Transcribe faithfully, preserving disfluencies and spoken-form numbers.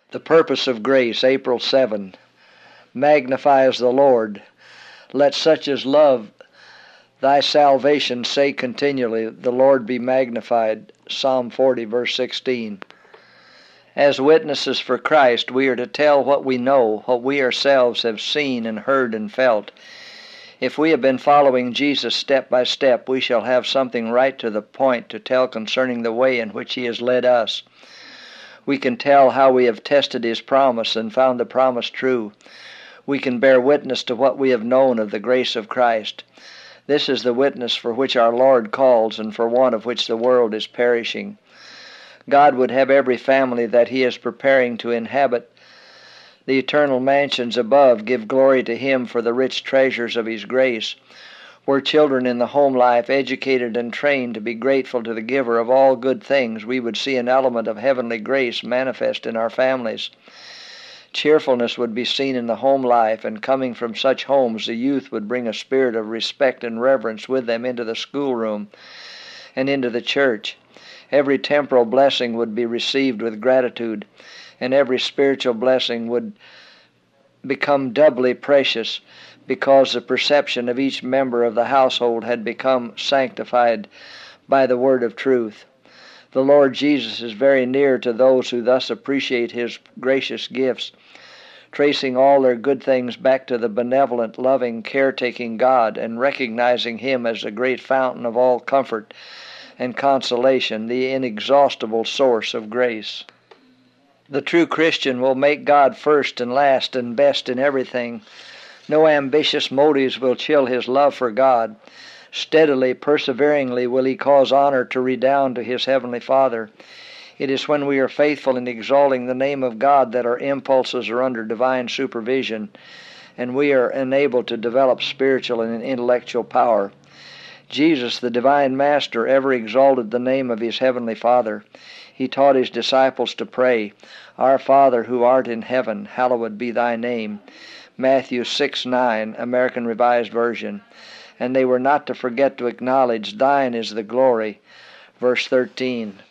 The purpose of grace, April seventh, magnifies the Lord. Let such as love thy salvation say continually, the Lord be magnified. Psalm forty, verse sixteen. As witnesses for Christ, we are to tell what we know, what we ourselves have seen and heard and felt. If we have been following Jesus step by step, we shall have something right to the point to tell concerning the way in which he has led us. We can tell how we have tested his promise and found the promise true. We can bear witness to what we have known of the grace of Christ. This is the witness for which our Lord calls and for one of which the world is perishing. God would have every family that he is preparing to inhabit the eternal mansions above give glory to him for the rich treasures of his grace. Were children in the home life educated and trained to be grateful to the giver of all good things, we would see an element of heavenly grace manifest in our families. Cheerfulness would be seen in the home life, and coming from such homes, the youth would bring a spirit of respect and reverence with them into the schoolroom and into the church. Every temporal blessing would be received with gratitude, and every spiritual blessing would become doubly precious because the perception of each member of the household had become sanctified by the word of truth. The Lord Jesus is very near to those who thus appreciate his gracious gifts, tracing all their good things back to the benevolent, loving, caretaking God, and recognizing him as the great fountain of all comfort and consolation, the inexhaustible source of grace. The true Christian will make God first and last and best in everything. No ambitious motives will chill his love for God. Steadily, perseveringly will he cause honor to redound to his heavenly Father. It is when we are faithful in exalting the name of God that our impulses are under divine supervision, and we are enabled to develop spiritual and intellectual power. Jesus, the divine Master, ever exalted the name of his heavenly Father. He taught his disciples to pray, Our Father who art in heaven, hallowed be thy name. Matthew six nine, American Revised Version. And they were not to forget to acknowledge, Thine is the glory. Verse thirteen.